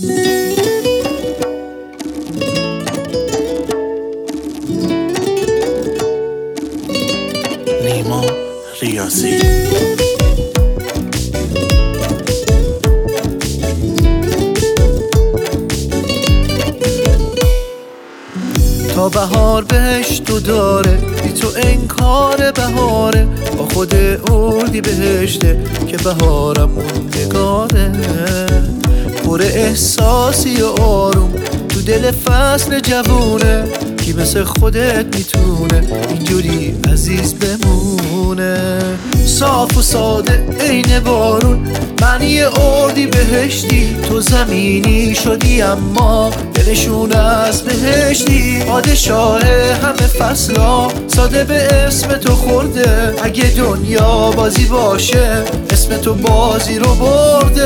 نیما ریاضی. تا بهار بهشت تو داره، بی تو انکار بهاره، با خود اردی بهشته که بهارم موندگاره. پر احساسی و آروم تو دل فصل جوونه، کی مثل خودت میتونه اینجوری عزیز بمونه. صاف و ساده عین بارون، معنی اردی بهشتی، تو زمینی شدی اما دلشون از بهشتی. پادشاه همه فصلا ساده به اسم تو خورده، اگه دنیا بازی باشه اسم تو بازی رو برده.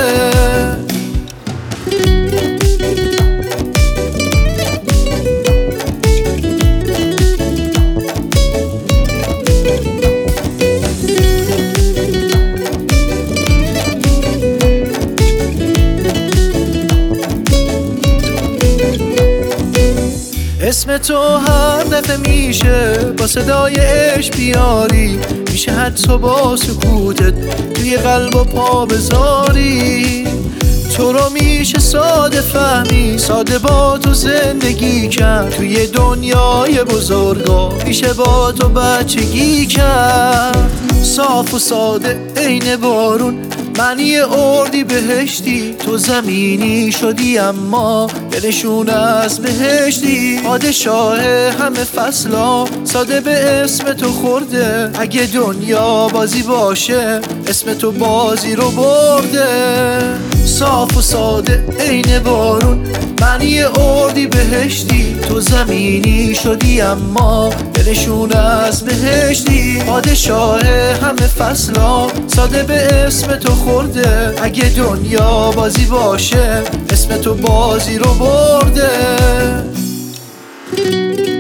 اسم تو هر دفعه میشه با صدای عشق بیاری، میشه حتی با سکوتت توی قلب و پا بذاری. تو رو میشه ساده فهمی، ساده با تو زندگی کرد، توی دنیای بزرگا میشه با تو بچگی کرد. صاف و ساده عین بارون، معنی اردی بهشتی، تو زمینی شدی اما دلشون از بهشتی. پادشاه همه فصلا ساده به اسم تو خورده، اگه دنیا بازی باشه اسم تو بازی رو برده. صاف و ساده عین بارون، معنی اردی بهشتی، تو زمینی شدی اما دلشون از بهشتی. پادشاه همه فصلا ساده به اسم تو خورده، اگه دنیا بازی باشه اسم تو بازی رو برده.